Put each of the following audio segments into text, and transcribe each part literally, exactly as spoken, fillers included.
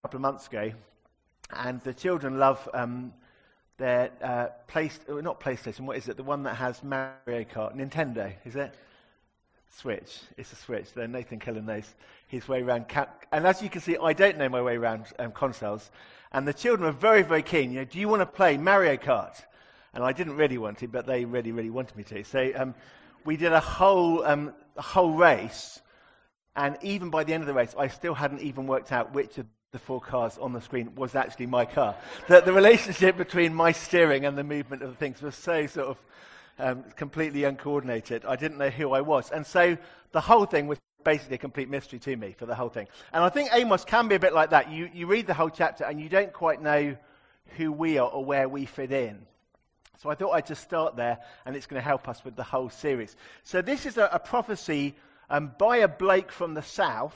couple of months ago, and the children love um, their uh, place, oh, not PlayStation, what is it? The one that has Mario Kart, Nintendo, is it? Switch. It's a Switch. Then Nathan Keller knows his way around. Ca- and as you can see, I don't know my way around um, consoles. And the children are very, very keen. You know, do you want to play Mario Kart? And I didn't really want to, but they really, really wanted me to. So um, we did a whole, um, a whole race. And even by the end of the race, I still hadn't even worked out which of the four cars on the screen was actually my car. The, the relationship between my steering and the movement of the things was so sort of Um, completely uncoordinated. I didn't know who I was. And so the whole thing was basically a complete mystery to me for the whole thing. And I think Amos can be a bit like that. You, you read the whole chapter and you don't quite know who we are or where we fit in. So I thought I'd just start there, and it's going to help us with the whole series. So this is a, a prophecy um, by a bloke from the south.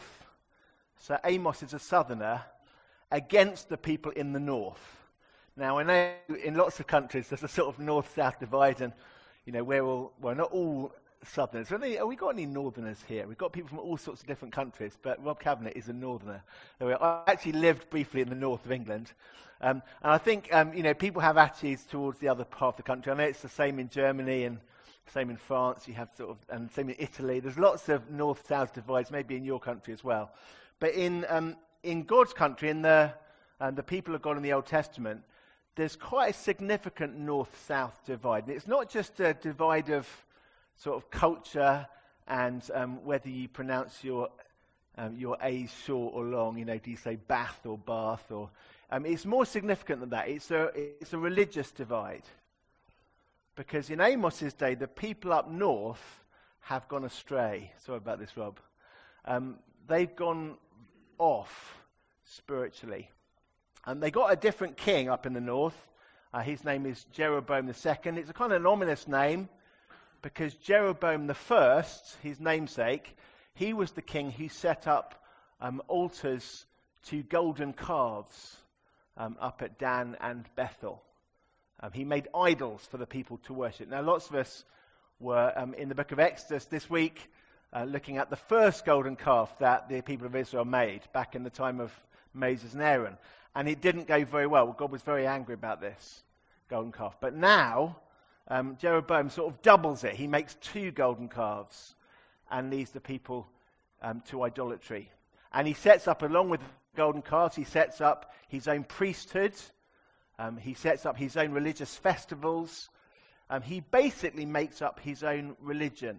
So Amos is a southerner against the people in the north. Now I know in lots of countries there's a sort of north-south divide, and you know, we're all, well, not all southerners. Have we got any northerners here? We've got people from all sorts of different countries, but Rob Cabinet is a northerner. I actually lived briefly in the north of England. Um, and I think, um, you know, people have attitudes towards the other part of the country. I know it's the same in Germany and same in France. You have sort of, and same in Italy. There's lots of north-south divides, maybe in your country as well. But in um, in God's country, in the, um, the people of God in the Old Testament, there's quite a significant north-south divide. And it's not just a divide of sort of culture and um, whether you pronounce your um, your A's short or long. You know, do you say Bath or Bath? Or um, it's more significant than that. It's a it's a religious divide. Because in Amos's day, the people up north have gone astray. Sorry about this, Rob. Um, they've gone off spiritually. And they got a different king up in the north. Uh, his name is Jeroboam the Second. It's a kind of an ominous name because Jeroboam the First, his namesake, he was the king who set up um, altars to golden calves um, up at Dan and Bethel. Um, he made idols for the people to worship. Now, lots of us were um, in the book of Exodus this week uh, looking at the first golden calf that the people of Israel made back in the time of Moses and Aaron. And it didn't go very well. God was very angry about this golden calf. But now, um, Jeroboam sort of doubles it. He makes two golden calves and leads the people um, to idolatry. And he sets up, along with the golden calves, he sets up his own priesthood. Um, he sets up his own religious festivals. Um, he basically makes up his own religion.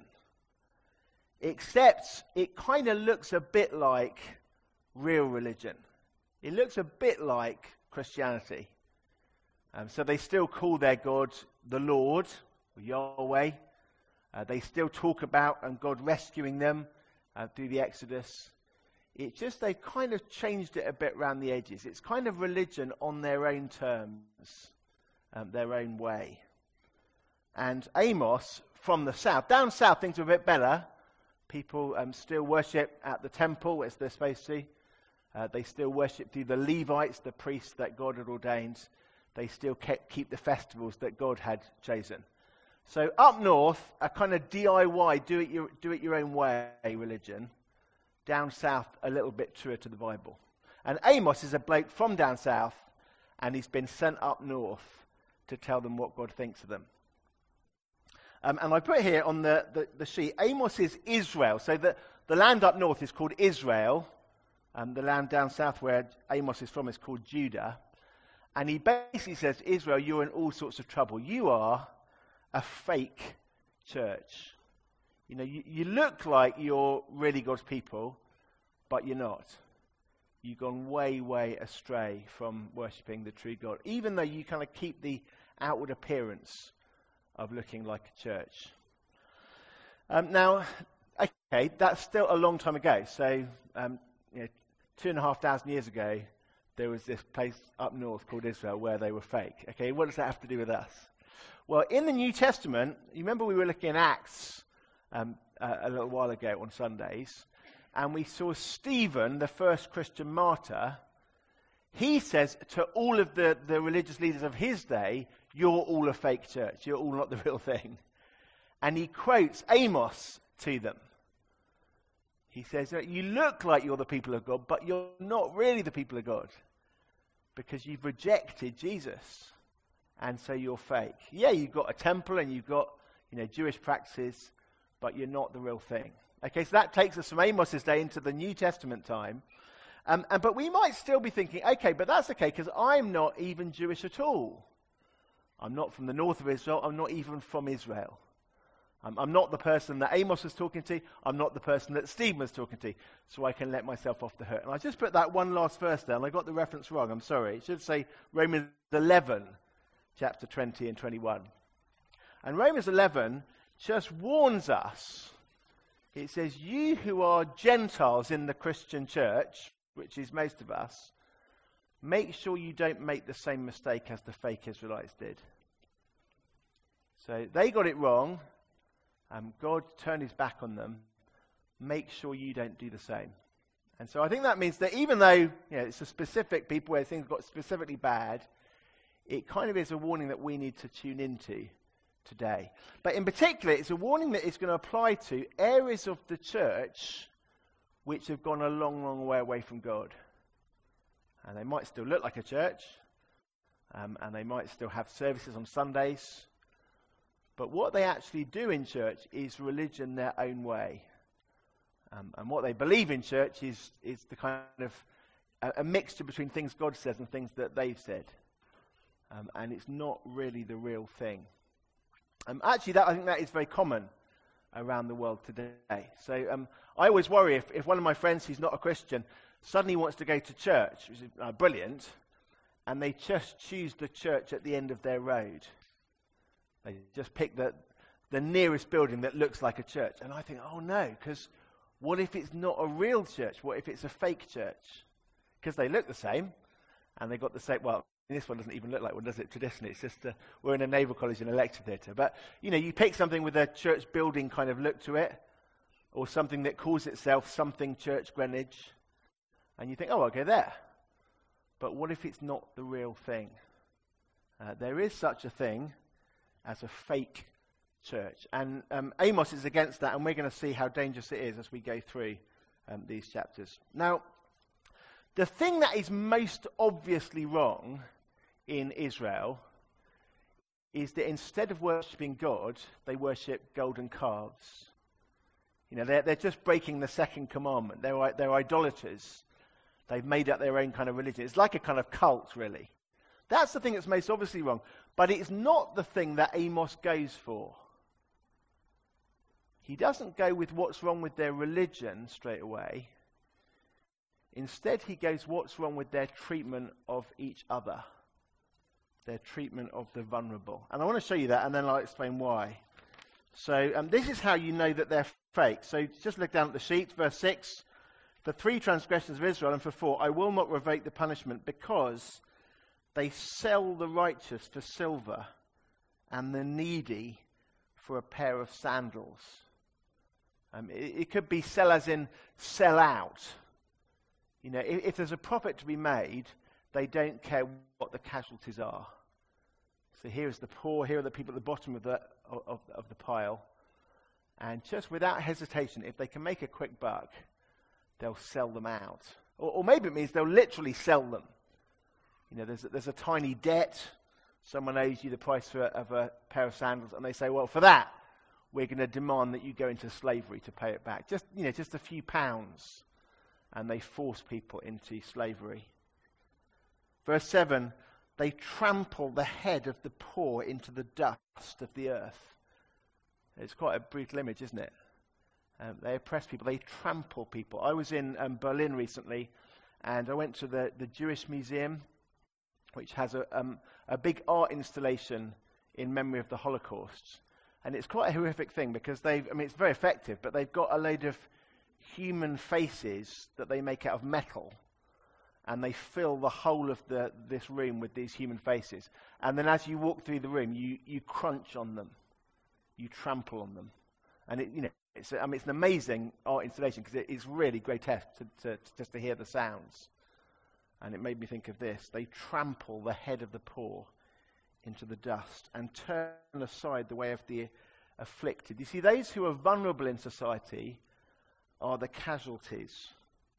Except it kind of looks a bit like real religion. It looks a bit like Christianity. Um, so they still call their God the Lord, or Yahweh. Uh, they still talk about and God rescuing them uh, through the Exodus. It's just they've kind of changed it a bit around the edges. It's kind of religion on their own terms, um, their own way. And Amos, from the south, down south things are a bit better. People um, still worship at the temple, as they're supposed to. Uh, they still worship through the Levites, the priests that God had ordained. They still kept, keep the festivals that God had chosen. So up north, a kind of D I Y, do it your, do it your own way religion. Down south, a little bit truer to the Bible. And Amos is a bloke from down south, and he's been sent up north to tell them what God thinks of them. Um, and I put here on the, the, the sheet, Amos is Israel. So the, the land up north is called Israel. Um, the land down south where Amos is from is called Judah. And he basically says, Israel, you're in all sorts of trouble. You are a fake church. You know, you, you look like you're really God's people, but you're not. You've gone way, way astray from worshipping the true God, even though you kind of keep the outward appearance of looking like a church. Um, now, okay, that's still a long time ago. So, um, you know, two and a half thousand years ago, there was this place up north called Israel where they were fake. Okay, what does that have to do with us? Well, in the New Testament, you remember we were looking at Acts um, uh, a little while ago on Sundays, and we saw Stephen, the first Christian martyr. He says to all of the, the religious leaders of his day, you're all a fake church. You're all not the real thing. And he quotes Amos to them. He says, you look like you're the people of God, but you're not really the people of God because you've rejected Jesus. And so you're fake. Yeah, you've got a temple and you've got, you know, Jewish practices, but you're not the real thing. Okay, so that takes us from Amos's day into the New Testament time. Um, and, but we might still be thinking, okay, but that's okay because I'm not even Jewish at all. I'm not from the north of Israel. I'm not even from Israel. I'm, I'm not the person that Amos was talking to. I'm not the person that Stephen was talking to. So I can let myself off the hook. And I just put that one last verse there, and I got the reference wrong. I'm sorry. It should say Romans eleven, chapter twenty and twenty-one. And Romans eleven just warns us. It says, you who are Gentiles in the Christian church, which is most of us, make sure you don't make the same mistake as the fake Israelites did. So they got it wrong. Um, God turned his back on them. Make sure you don't do the same. And so I think that means that even though, you know, it's a specific people where things got specifically bad, it kind of is a warning that we need to tune into today. But in particular, it's a warning that is going to apply to areas of the church which have gone a long, long way away from God. And they might still look like a church, um, and they might still have services on Sundays. But what they actually do in church is religion their own way. Um, and what they believe in church is, is the kind of a, a mixture between things God says and things that they've said. Um, and it's not really the real thing. Um, actually, that I think that is very common around the world today. So um, I always worry if, if one of my friends who's not a Christian suddenly wants to go to church, which is uh, brilliant, and they just choose the church at the end of their road. They just pick the, the nearest building that looks like a church. And I think, oh no, because what if it's not a real church? What if it's a fake church? Because they look the same, and they got the same, well, this one doesn't even look like one, does it, traditionally? It's just, uh, we're in a naval college in a lecture theatre. But, you know, you pick something with a church building kind of look to it, or something that calls itself something Church Greenwich, and you think, oh, I'll go there. But what if it's not the real thing? Uh, there is such a thing as a fake church. And um, Amos is against that, and we're going to see how dangerous it is as we go through um, these chapters. Now, the thing that is most obviously wrong in Israel is that instead of worshipping God, they worship golden calves. You know, they're, they're just breaking the second commandment. They're, they're idolaters. They've made up their own kind of religion. It's like a kind of cult, really. That's the thing that's most obviously wrong. But it's not the thing that Amos goes for. He doesn't go with what's wrong with their religion straight away. Instead, he goes, what's wrong with their treatment of each other? Their treatment of the vulnerable. And I want to show you that, and then I'll explain why. So um, this is how you know that they're fake. So just look down at the sheet, verse six. For three transgressions of Israel, and for four, I will not revoke the punishment, because they sell the righteous for silver, and the needy for a pair of sandals. Um, it, it could be sell as in sell out. You know, if, if there's a profit to be made, they don't care what the casualties are. So here is the poor, here are the people at the bottom of the of, of the pile. And just without hesitation, if they can make a quick buck, they'll sell them out. Or, or maybe it means they'll literally sell them. You know, there's a, there's a tiny debt. Someone owes you the price for, of a pair of sandals, and they say, well, for that, we're going to demand that you go into slavery to pay it back. Just, you know, just a few pounds. And they force people into slavery. Verse seven, they trample the head of the poor into the dust of the earth. It's quite a brutal image, isn't it? Um, they oppress people. They trample people. I was in um, Berlin recently, and I went to the, the Jewish Museum, which has a, um, a big art installation in memory of the Holocaust. And it's quite a horrific thing, because they've, I mean, it's very effective, but they've got a load of human faces that they make out of metal, and they fill the whole of the, this room with these human faces. And then as you walk through the room, you, you crunch on them. You trample on them. And it, you know, it's, I mean, it's an amazing art installation, because it is really grotesque to, to, to, just to hear the sounds. And it made me think of this. They trample the head of the poor into the dust and turn aside the way of the afflicted. You see, those who are vulnerable in society are the casualties.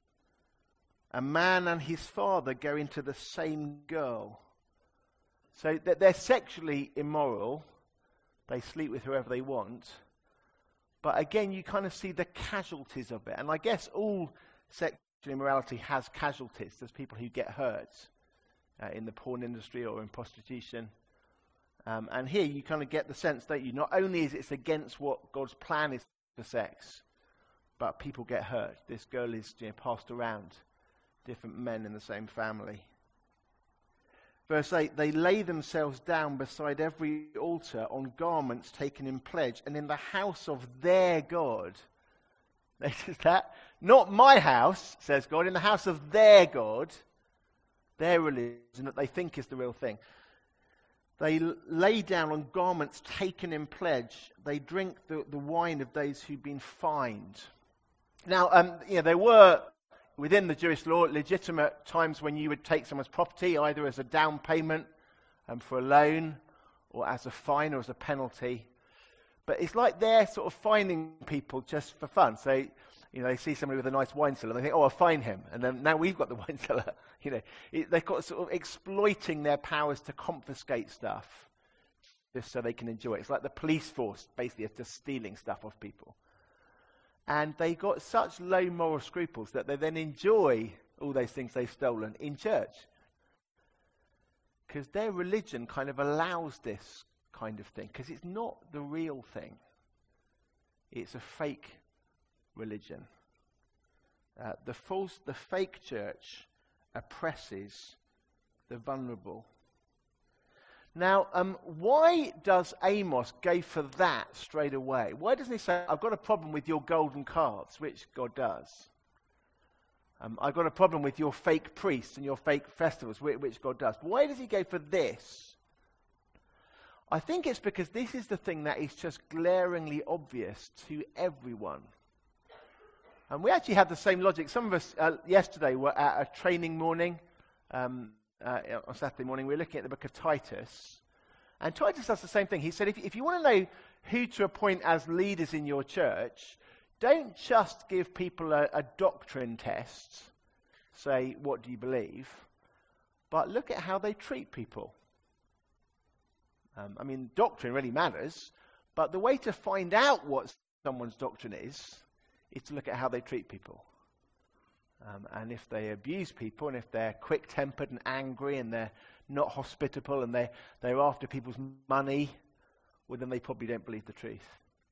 A man and his father go into the same girl. So that they're sexually immoral. They sleep with whoever they want. But again, you kind of see the casualties of it. And I guess all sexual immorality has casualties. There's people who get hurt uh, in the porn industry or in prostitution. Um, and here you kind of get the sense, don't you? Not only is it against what God's plan is for sex, but people get hurt. This girl is, you know, passed around different men in the same family. Verse eight, they lay themselves down beside every altar on garments taken in pledge, and in the house of their God. Notice that? Not my house, says God, in the house of their God, their religion that they think is the real thing. They l- lay down on garments taken in pledge. They drink the, the wine of those who've been fined. Now, um, you know, there were, within the Jewish law, legitimate times when you would take someone's property, either as a down payment um, for a loan, or as a fine, or as a penalty. But it's like they're sort of fining people just for fun. So, you know, they see somebody with a nice wine cellar, and they think, oh, I'll fine him. And then now we've got the wine cellar. You know, it, they've got sort of exploiting their powers to confiscate stuff just so they can enjoy it. It's like the police force, basically, is just stealing stuff off people. And they got such low moral scruples that they then enjoy all those things they've stolen in church. Because their religion kind of allows this kind of thing. Because it's not the real thing. It's a fake religion. Uh, the false, the fake church oppresses the vulnerable. Now, um, why does Amos go for that straight away? Why doesn't he say, I've got a problem with your golden calves, which God does. Um, I've got a problem with your fake priests and your fake festivals, which, which God does. But why does he go for this? I think it's because this is the thing that is just glaringly obvious to everyone. And we actually have the same logic. Some of us uh, yesterday were at a training morning. Um, Uh, on Saturday morning, we were looking at the book of Titus. And Titus does the same thing. He said, if, if you want to know who to appoint as leaders in your church, don't just give people a, a doctrine test, say, what do you believe, but look at how they treat people. Um, I mean, doctrine really matters, but the way to find out what someone's doctrine is, is to look at how they treat people. Um, and if they abuse people, and if they're quick-tempered and angry, and they're not hospitable, and they're, they're after people's money, well, then they probably don't believe the truth.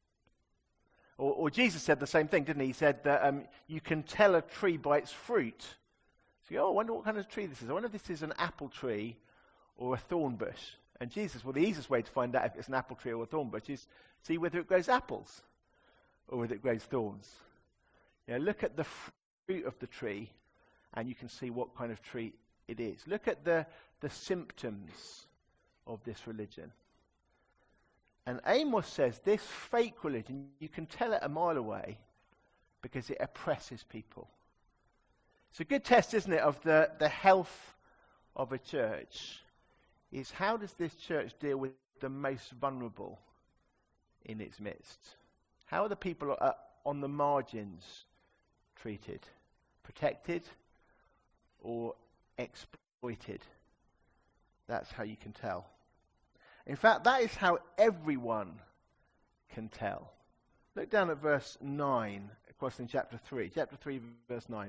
Or, or Jesus said the same thing, didn't he? He said that um, you can tell a tree by its fruit. So you go, oh, I wonder what kind of tree this is. I wonder if this is an apple tree or a thorn bush. And Jesus, well, the easiest way to find out if it's an apple tree or a thorn bush is see whether it grows apples or whether it grows thorns. You know, look at the fruit of the tree, and you can see what kind of tree it is. Look at the, the symptoms of this religion. And Amos says this fake religion, you can tell it a mile away because it oppresses people. It's a good test, isn't it, of the, the health of a church, is how does this church deal with the most vulnerable in its midst? How are the people uh, on the margins treated? Protected or exploited? That's how you can tell. In fact, that is how everyone can tell. Look down at verse nine, of course, in chapter three. Chapter three, verse nine.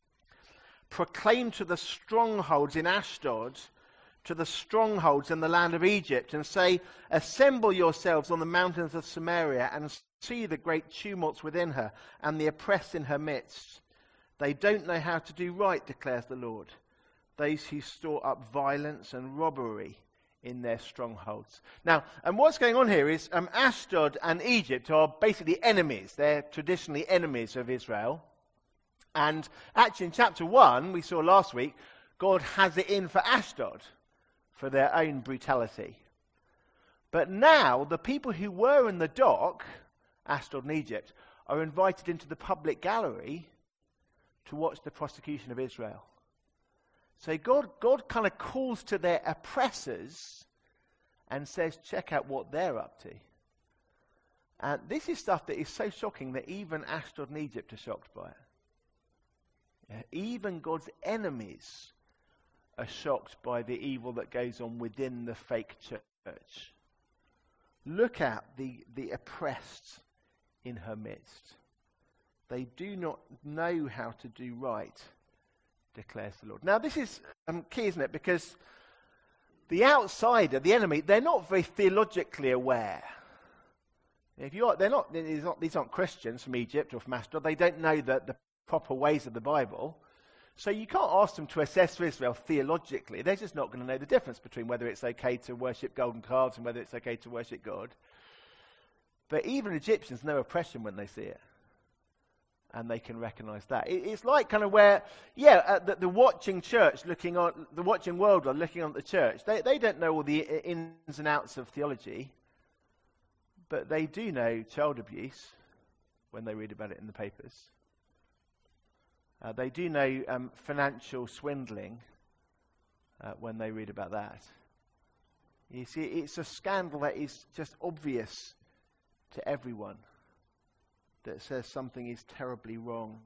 Proclaim to the strongholds in Ashdod, to the strongholds in the land of Egypt, and say, assemble yourselves on the mountains of Samaria, and see the great tumults within her, and the oppressed in her midst. They don't know how to do right, declares the Lord. Those who store up violence and robbery in their strongholds. Now, and what's going on here is um, Ashdod and Egypt are basically enemies. They're traditionally enemies of Israel. And actually in chapter one, we saw last week, God has it in for Ashdod for their own brutality. But now, the people who were in the dock, Ashdod and Egypt, are invited into the public gallery to watch the prosecution of Israel. So God, God kind of calls to their oppressors and says, check out what they're up to. And this is stuff that is so shocking that even Ashdod and Egypt are shocked by it. Yeah, even God's enemies are shocked by the evil that goes on within the fake church. Look at the, the oppressed in her midst. They do not know how to do right, declares the Lord. Now this is um, key, isn't it? Because the outsider, the enemy, they're not very theologically aware. If you are, they're not, these aren't, these aren't Christians from Egypt or from Ashdod. They don't know the, the proper ways of the Bible. So you can't ask them to assess Israel theologically. They're just not going to know the difference between whether it's okay to worship golden calves and whether it's okay to worship God. But even Egyptians know oppression when they see it. And they can recognize that. It, it's like kind of where, yeah, uh, the, the watching church looking on, the watching world are looking on at the church. They, they don't know all the ins and outs of theology. But they do know child abuse when they read about it in the papers. Uh, they do know um, financial swindling uh, when they read about that. You see, it's a scandal that is just obvious to everyone that says something is terribly wrong.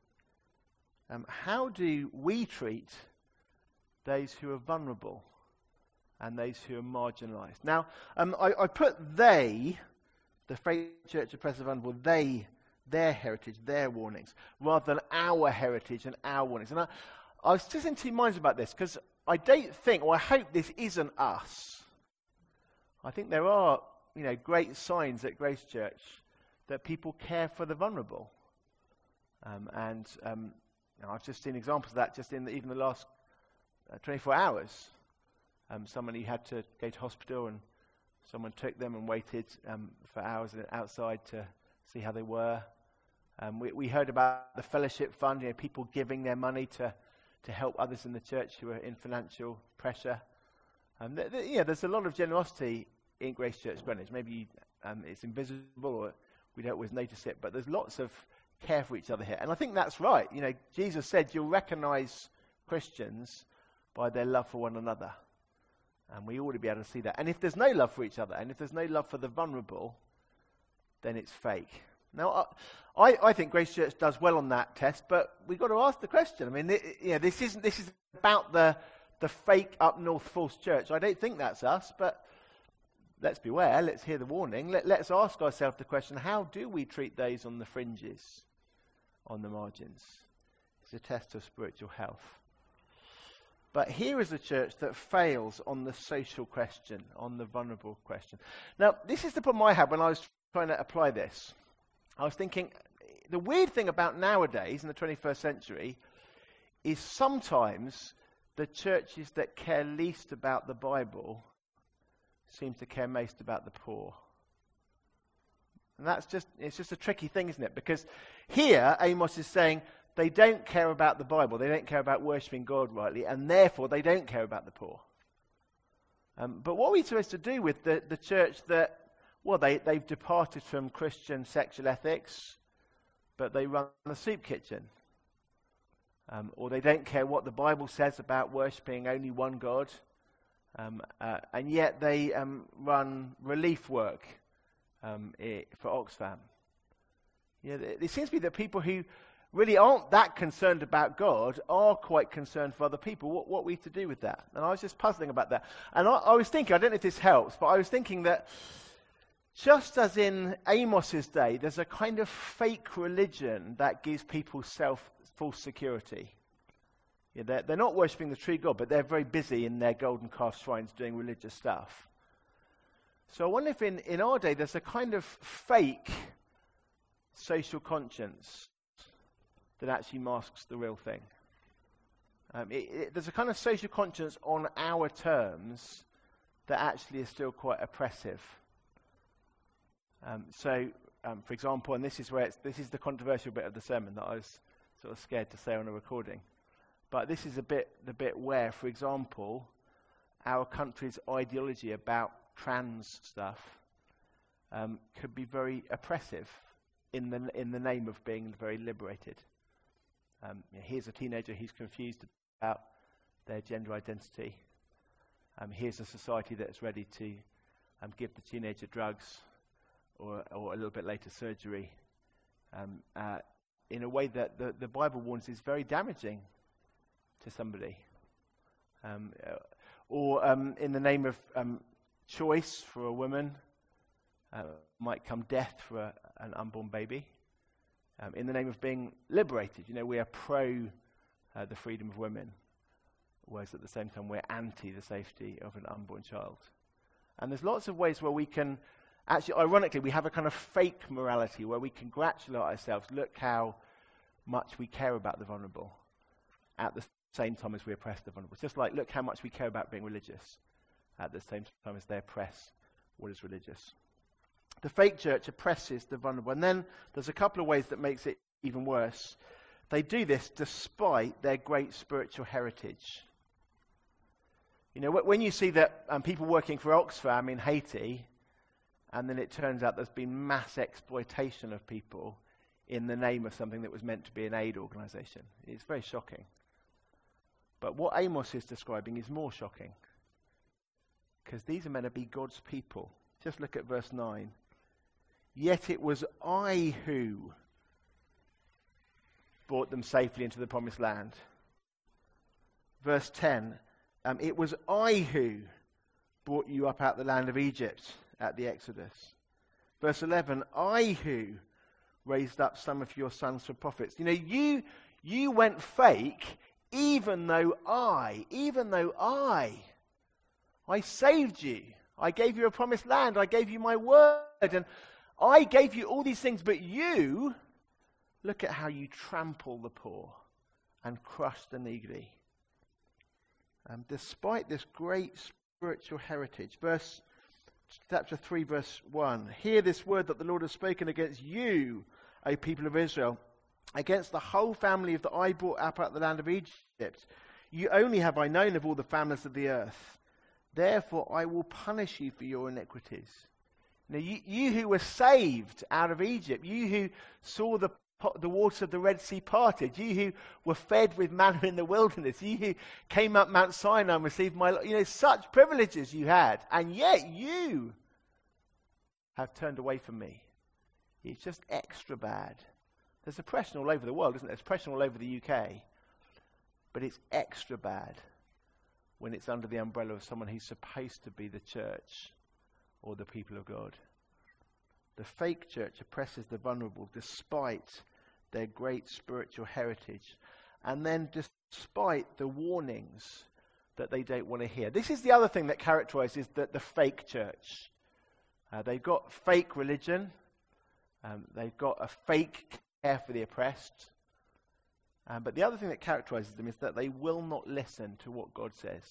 Um, how do we treat those who are vulnerable and those who are marginalised? Now, um, I, I put they, the Faith Church of Present Vulnerable, they, their heritage, their warnings, rather than our heritage and our warnings. And I, I was just in two minds about this, because I don't think, or I hope this isn't us. I think there are, you know, great signs at Grace Church that people care for the vulnerable. Um, and um, you know, I've just seen examples of that just in the, even the last uh, twenty-four hours. Um, somebody had to go to hospital and someone took them and waited um, for hours outside to see how they were. Um, we, we heard about the fellowship fund, you know, people giving their money to, to help others in the church who are in financial pressure. Um, th- th- yeah, there's a lot of generosity in Grace Church Greenwich. Maybe um, it's invisible or we don't always notice it, but there's lots of care for each other here. And I think that's right. You know, Jesus said you'll recognize Christians by their love for one another. And we ought to be able to see that. And if there's no love for each other, and if there's no love for the vulnerable, then it's fake. Now, I, I think Grace Church does well on that test, but we've got to ask the question. I mean, it, you know, this isn't this is about the the fake up north false church. I don't think that's us, but let's beware. Let's hear the warning. Let, let's ask ourselves the question: how do we treat those on the fringes, on the margins? It's a test of spiritual health. But here is a church that fails on the social question, on the vulnerable question. Now, this is the problem I had when I was trying to apply this. I was thinking, the weird thing about nowadays, in the twenty-first century, is sometimes the churches that care least about the Bible seem to care most about the poor. And that's just, it's just a tricky thing, isn't it? Because here, Amos is saying, they don't care about the Bible. They don't care about worshipping God rightly, and therefore they don't care about the poor. Um, but what are we supposed to do with the, the church that, well, they, they've departed from Christian sexual ethics, but they run a soup kitchen? Um, or they don't care what the Bible says about worshipping only one God, um, uh, and yet they um, run relief work um, I- for Oxfam. You know, it, it seems to be that people who really aren't that concerned about God are quite concerned for other people. What, what are we to do with that? And I was just puzzling about that. And I, I was thinking, I don't know if this helps, but I was thinking that just as in Amos's day, there's a kind of fake religion that gives people self false security. Yeah, they're, they're not worshipping the true God, but they're very busy in their golden calf shrines doing religious stuff. So I wonder if in, in our day there's a kind of fake social conscience that actually masks the real thing. Um, it, it, there's a kind of social conscience on our terms that actually is still quite oppressive. Um, so, um, for example, and this is where it's, this is the controversial bit of the sermon that I was sort of scared to say on a recording. But this is a bit the bit where, for example, our country's ideology about trans stuff um, could be very oppressive in the in the name of being very liberated. Um, you know, here's a teenager who's confused about their gender identity. Um, here's a society that's ready to um, give the teenager drugs or, or a little bit later surgery, um, uh, in a way that the, the Bible warns is very damaging to somebody. Um, uh, or um, in the name of um, choice for a woman, uh, might come death for a, an unborn baby. Um, in the name of being liberated, you know, we are pro uh, the freedom of women, whereas at the same time we're anti the safety of an unborn child. And there's lots of ways where we can, actually, ironically, we have a kind of fake morality where we congratulate ourselves, look how much we care about the vulnerable, at the same time as we oppress the vulnerable. It's just like, look how much we care about being religious, at the same time as they oppress what is religious. The fake church oppresses the vulnerable. And then there's a couple of ways that makes it even worse. They do this despite their great spiritual heritage. You know, when you see that um, people working for Oxfam in Haiti, and then it turns out there's been mass exploitation of people in the name of something that was meant to be an aid organization, it's very shocking. But what Amos is describing is more shocking, because these are meant to be God's people. Just look at verse nine. Yet it was I who brought them safely into the promised land. Verse ten. Um, it was I who brought you up out the land of Egypt at the Exodus. Verse eleven, I who raised up some of your sons for prophets. You know, you you went fake even though I, even though I, I saved you. I gave you a promised land. I gave you my word. And I gave you all these things. But you, look at how you trample the poor and crush the needy. Um, despite this great spiritual heritage. Verse chapter three, verse one. Hear this word that the Lord has spoken against you, O people of Israel, against the whole family of that I brought up out of the land of Egypt. You only have I known of all the families of the earth. Therefore I will punish you for your iniquities. Now you, you who were saved out of Egypt, you who saw the the waters of the Red Sea parted, you who were fed with manna in the wilderness, you who came up Mount Sinai and received my, you know, such privileges you had, and yet you have turned away from me. It's just extra bad. There's oppression all over the world, isn't there? There's oppression all over the U K, but it's extra bad when it's under the umbrella of someone who's supposed to be the church or the people of God. The fake church oppresses the vulnerable despite their great spiritual heritage, and then despite the warnings that they don't want to hear. This is the other thing that characterizes the, the fake church. Uh, they've got fake religion. Um, they've got a fake care for the oppressed. Um, but the other thing that characterizes them is that they will not listen to what God says.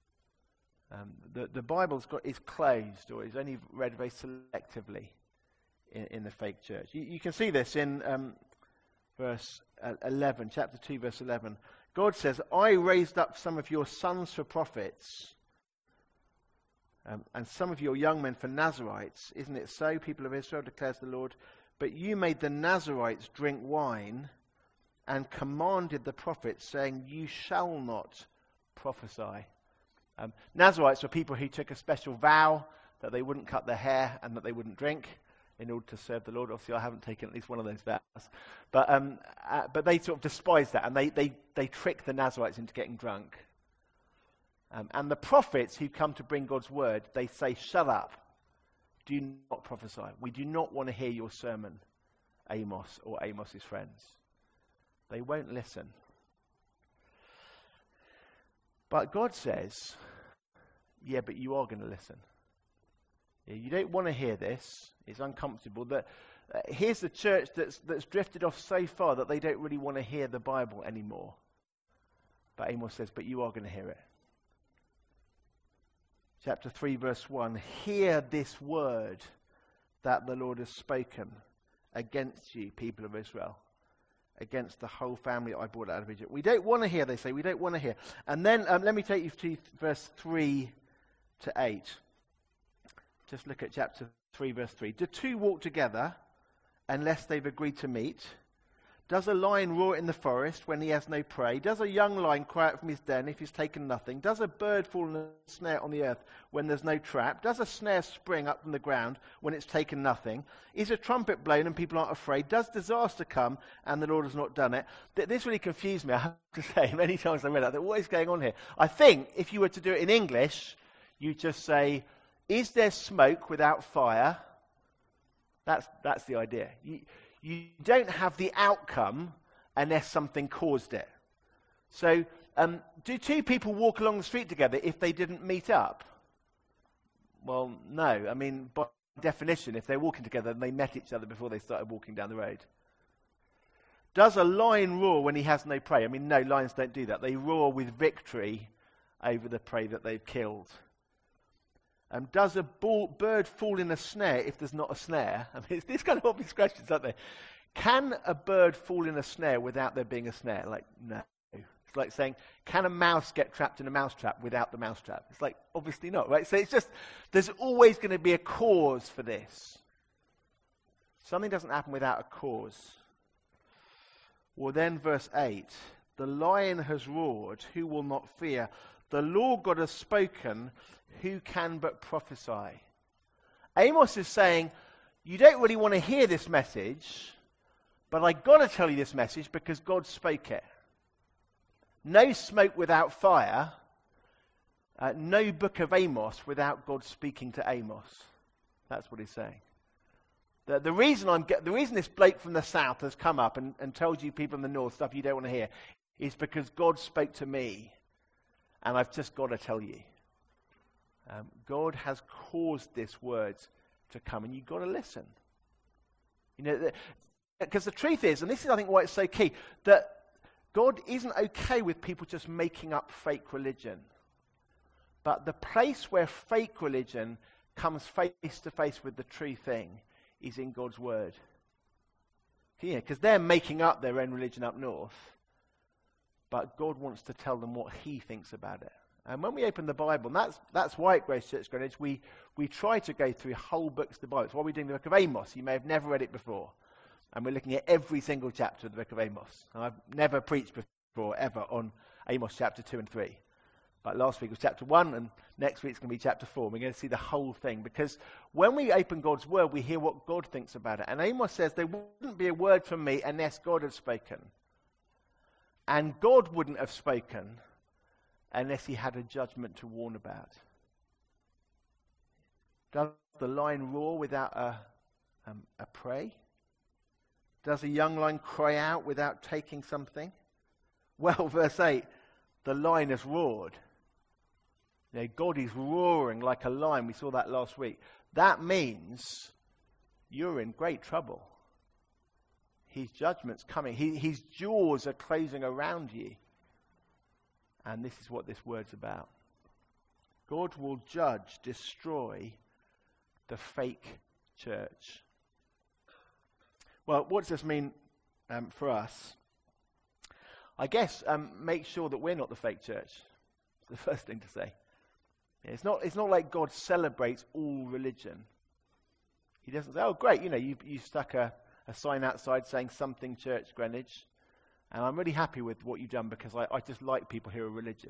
Um, the, the Bible's got, is closed, or is only read very selectively in, in the fake church. You, you can see this in um, verse eleven, chapter two, verse eleven. God says, I raised up some of your sons for prophets, um, and some of your young men for Nazarites. Isn't it so, people of Israel, declares the Lord? But you made the Nazarites drink wine, and commanded the prophets, saying, you shall not prophesy. Um, Nazarites were people who took a special vow that they wouldn't cut their hair and that they wouldn't drink in order to serve the Lord. Obviously, I haven't taken at least one of those vows. But um, uh, but they sort of despised that, and they, they, they tricked the Nazarites into getting drunk. Um, and the prophets who come to bring God's word, they say, shut up. Do not prophesy. We do not want to hear your sermon, Amos or Amos's friends. They won't listen. But God says, yeah, but you are going to listen. Yeah, you don't want to hear this. It's uncomfortable. That uh, here's the church that's that's drifted off so far that they don't really want to hear the Bible anymore. But Amos says, but you are going to hear it. Chapter three, verse one. Hear this word that the Lord has spoken against you, people of Israel. Against the whole family I brought out of Egypt. We don't want to hear, they say. We don't want to hear. And then um, let me take you to th- verse three to eight. Just look at chapter three, verse three. Do two walk together unless they've agreed to meet? Does a lion roar in the forest when he has no prey? Does a young lion cry out from his den if he's taken nothing? Does a bird fall in a snare on the earth when there's no trap? Does a snare spring up from the ground when it's taken nothing? Is a trumpet blown and people aren't afraid? Does disaster come and the Lord has not done it? Th- this really confused me, I have to say. Many times I read that, I thought, what is going on here? I think if you were to do it in English, you just say, is there smoke without fire? That's, that's the idea. You, You don't have the outcome unless something caused it. So, um, do two people walk along the street together if they didn't meet up? Well, no. I mean, by definition, if they're walking together, they met each other before they started walking down the road. Does a lion roar when he has no prey? I mean, no, lions don't do that. They roar with victory over the prey that they've killed. Um, does a ball, bird fall in a snare if there's not a snare? I mean, it's these kind of obvious questions, aren't they? Can a bird fall in a snare without there being a snare? Like, no. It's like saying, can a mouse get trapped in a mousetrap without the mousetrap? It's like, obviously not, right? So it's just, there's always going to be a cause for this. Something doesn't happen without a cause. Well, then verse eight, the lion has roared, who will not fear? The Lord God has spoken, who can but prophesy? Amos is saying, you don't really want to hear this message, but I've got to tell you this message because God spoke it. No smoke without fire, uh, no book of Amos without God speaking to Amos. That's what he's saying. The, the, reason I'm get, the reason this bloke from the south has come up and, and told you people in the north stuff you don't want to hear is because God spoke to me, and I've just got to tell you. Um, God has caused this word to come, and you've got to listen. You know, because the, the truth is, and this is I think why it's so key, that God isn't okay with people just making up fake religion. But the place where fake religion comes face to face with the true thing is in God's word. Yeah, because they're making up their own religion up north, but God wants to tell them what he thinks about it. And when we open the Bible, and that's, that's why at Grace Church Greenwich, we, we try to go through whole books of the Bible. That's why we're doing the book of Amos. You may have never read it before. And we're looking at every single chapter of the book of Amos. And I've never preached before, ever, on Amos chapter two and three. But last week was chapter one, and next week's going to be chapter four. We're going to see the whole thing. Because when we open God's word, we hear what God thinks about it. And Amos says, there wouldn't be a word from me unless God had spoken. And God wouldn't have spoken unless he had a judgment to warn about. Does the lion roar without a, um, a prey? Does a young lion cry out without taking something? Well, verse eight, the lion has roared. You know, God is roaring like a lion. We saw that last week. That means you're in great trouble. His judgment's coming. He, his jaws are closing around you. And this is what this word's about. God will judge, destroy the fake church. Well, what does this mean um, for us? I guess um, make sure that we're not the fake church. It's the first thing to say. It's not, it's not like God celebrates all religion. He doesn't say, oh, great, you know, you, you stuck a, a sign outside saying something Church Greenwich. And I'm really happy with what you've done because I, I just like people who are religious.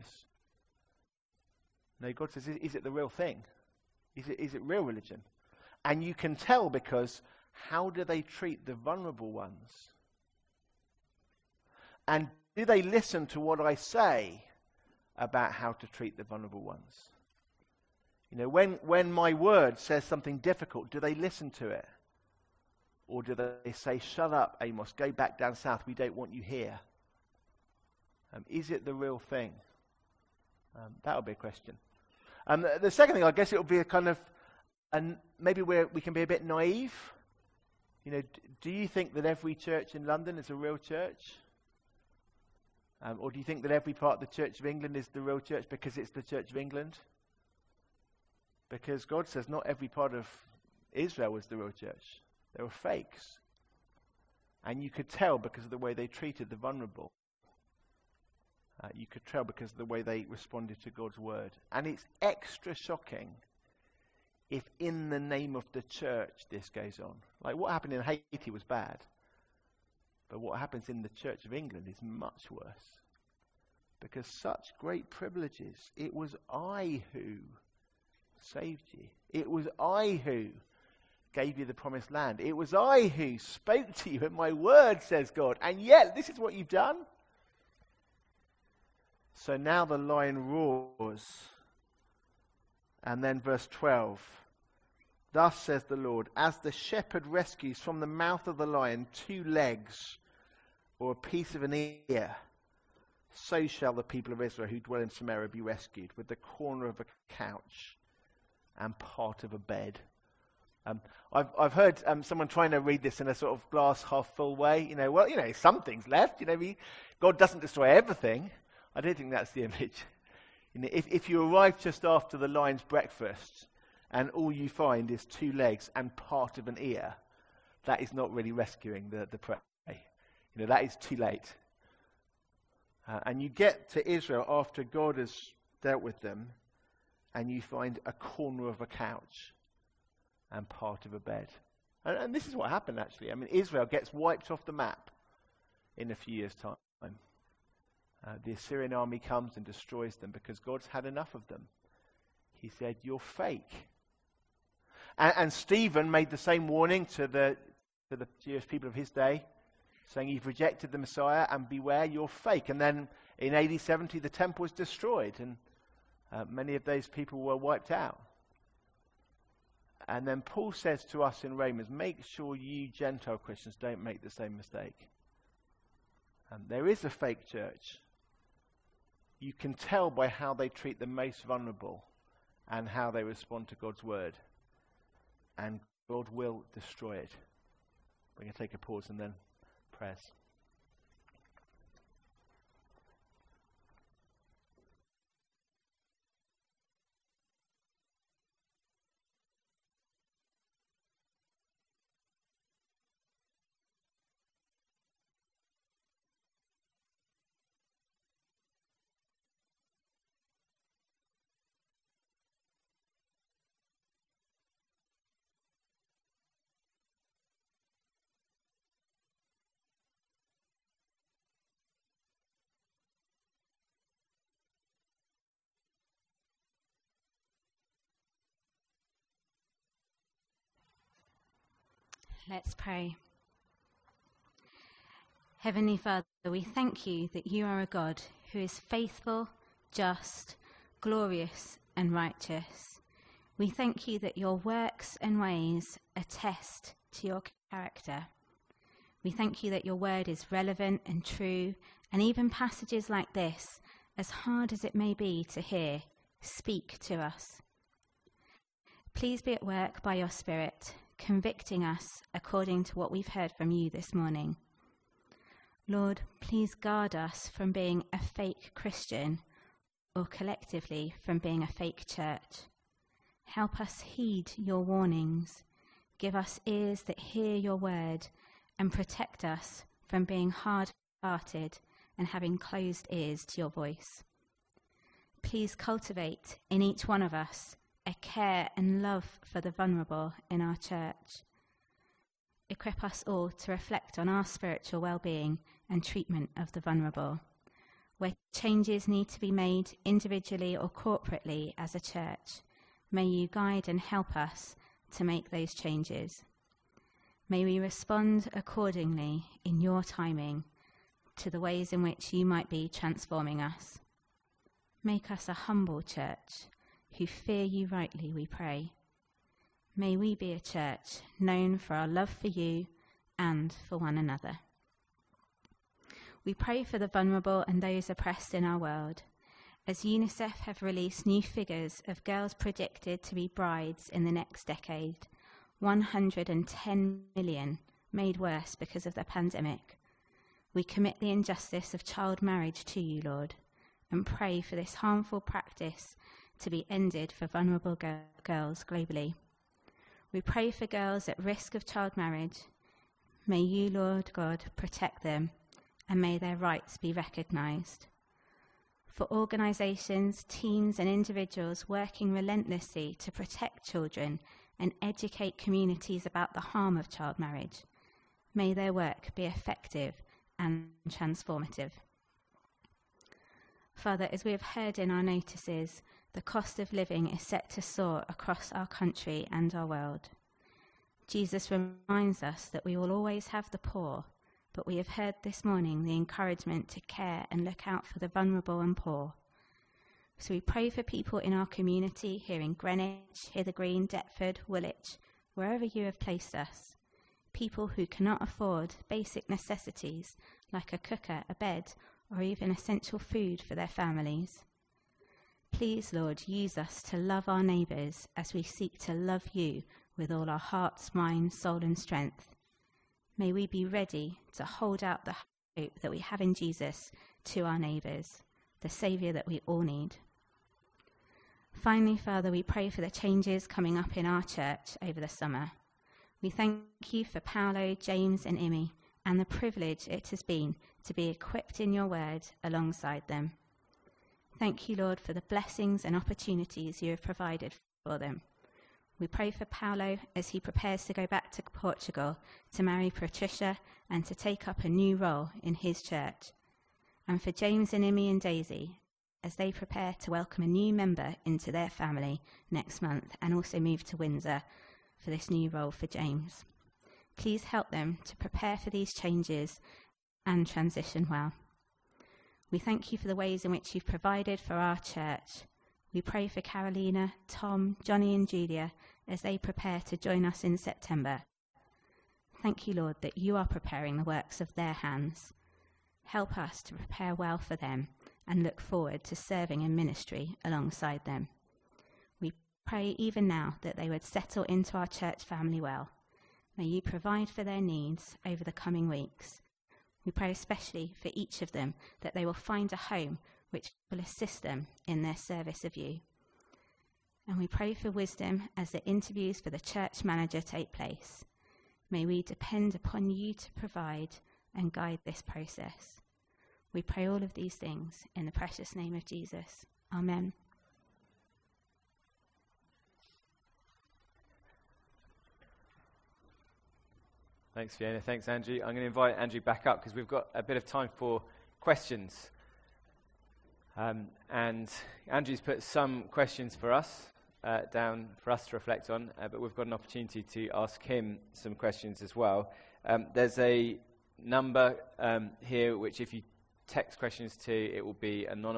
No, God says, is, is it the real thing? Is it, is it real religion? And you can tell because how do they treat the vulnerable ones? And do they listen to what I say about how to treat the vulnerable ones? You know, when, when my word says something difficult, do they listen to it? Or do they say, shut up, Amos, go back down south, we don't want you here? Um, is it the real thing? Um, that would be a question. Um, the, the second thing, I guess it will be a kind of, and maybe we're, we can be a bit naive. You know, d- do you think that every church in London is a real church? Um, or do you think that every part of the Church of England is the real church because it's the Church of England? Because God says not every part of Israel is the real church. They were fakes. And you could tell because of the way they treated the vulnerable. Uh, you could tell because of the way they responded to God's word. And it's extra shocking if in the name of the church this goes on. Like what happened in Haiti was bad. But what happens in the Church of England is much worse. Because such great privileges. It was I who saved you. It was I who gave you the promised land. It was I who spoke to you in my word, says God. And yet, this is what you've done. So now the lion roars. And then verse twelve. Thus says the Lord, as the shepherd rescues from the mouth of the lion two legs or a piece of an ear, so shall the people of Israel who dwell in Samaria be rescued with the corner of a couch and part of a bed. Um, I've I've heard um, someone trying to read this in a sort of glass half full way. You know, well, you know, something's left. You know, we, God doesn't destroy everything. I don't think that's the image. You know, if if you arrive just after the lion's breakfast and all you find is two legs and part of an ear, that is not really rescuing the, the prey. You know, that is too late. Uh, and you get to Israel after God has dealt with them, and you find a corner of a couch and part of a bed. And, and this is what happened, actually. I mean, Israel gets wiped off the map in a few years' time. Uh, the Assyrian army comes and destroys them because God's had enough of them. He said, you're fake. And, and Stephen made the same warning to the, to the Jewish people of his day, saying, you've rejected the Messiah, and beware, you're fake. And then in A D seventy, the temple was destroyed, and uh, many of those people were wiped out. And then Paul says to us in Romans, make sure you Gentile Christians don't make the same mistake. Um, there is a fake church. You can tell by how they treat the most vulnerable and how they respond to God's word. And God will destroy it. We're going to take a pause and then prayers. Let's pray. Heavenly Father, we thank you that you are a God who is faithful, just, glorious, and righteous. We thank you that your works and ways attest to your character. We thank you that your word is relevant and true, and even passages like this, as hard as it may be to hear, speak to us. Please be at work by your Spirit, convicting us according to what we've heard from you this morning. Lord, please guard us from being a fake Christian, or collectively from being a fake church. Help us heed your warnings. Give us ears that hear your word, and protect us from being hard-hearted and having closed ears to your voice. Please cultivate in each one of us a care and love for the vulnerable in our church. Equip us all to reflect on our spiritual well-being and treatment of the vulnerable. Where changes need to be made individually or corporately as a church, may you guide and help us to make those changes. May we respond accordingly in your timing to the ways in which you might be transforming us. Make us a humble church who fear you rightly, we pray. May we be a church known for our love for you and for one another. We pray for the vulnerable and those oppressed in our world. As UNICEF have released new figures of girls predicted to be brides in the next decade, one hundred ten million made worse because of the pandemic. We commit the injustice of child marriage to you, Lord, and pray for this harmful practice to be ended for vulnerable girl- girls globally. We pray for girls at risk of child marriage. May you, Lord God, protect them, and may their rights be recognised. For organisations, teams and individuals working relentlessly to protect children and educate communities about the harm of child marriage, may their work be effective and transformative. Father, as we have heard in our notices, the cost of living is set to soar across our country and our world. Jesus reminds us that we will always have the poor, but we have heard this morning the encouragement to care and look out for the vulnerable and poor. So we pray for people in our community here in Greenwich, Hither Green, Deptford, Woolwich, wherever you have placed us. People who cannot afford basic necessities like a cooker, a bed, or even essential food for their families. Please, Lord, use us to love our neighbours as we seek to love you with all our hearts, mind, soul and strength. May we be ready to hold out the hope that we have in Jesus to our neighbours, the Saviour that we all need. Finally, Father, we pray for the changes coming up in our church over the summer. We thank you for Paolo, James and Imi, and the privilege it has been to be equipped in your word alongside them. Thank you, Lord, for the blessings and opportunities you have provided for them. We pray for Paolo as he prepares to go back to Portugal to marry Patricia and to take up a new role in his church. And for James and Imi and Daisy as they prepare to welcome a new member into their family next month and also move to Windsor for this new role for James. Please help them to prepare for these changes and transition well. We thank you for the ways in which you've provided for our church. We pray for Carolina, Tom, Johnny and Julia as they prepare to join us in September. Thank you, Lord, that you are preparing the works of their hands. Help us to prepare well for them and look forward to serving in ministry alongside them. We pray even now that they would settle into our church family well. May you provide for their needs over the coming weeks. We pray especially for each of them that they will find a home which will assist them in their service of you. And we pray for wisdom as the interviews for the church manager take place. May we depend upon you to provide and guide this process. We pray all of these things in the precious name of Jesus. Amen. Thanks, Fiona. Thanks, Andrew. I'm going to invite Andrew back up because we've got a bit of time for questions. Um, and Andrew's put some questions for us uh, down for us to reflect on, uh, but we've got an opportunity to ask him some questions as well. Um, there's a number um, here which if you text questions to, it will be anonymous.